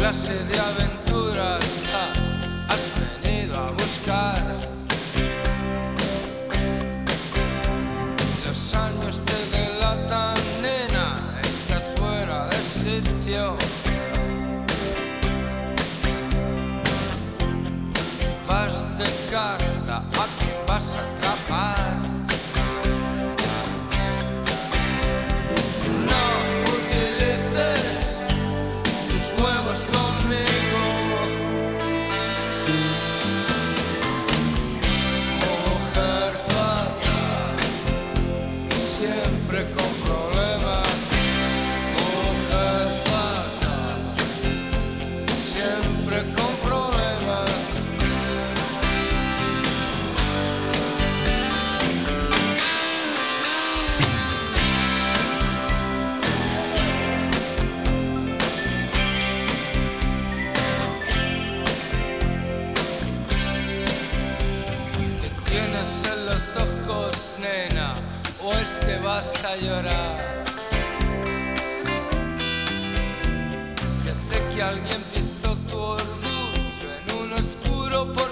clase de aventuras has venido a buscar? Los años te delatan, nena, estás fuera de sitio. Vas de caza, ¿a quién vas a atrapar? No utilices tus juegos conmigo. Mujer fatal, siempre con problemas. Mujer fatal, siempre con problemas. ¿Tienes en los ojos, nena, o es que vas a llorar? Ya sé que alguien pisó tu orgullo en un oscuro portal.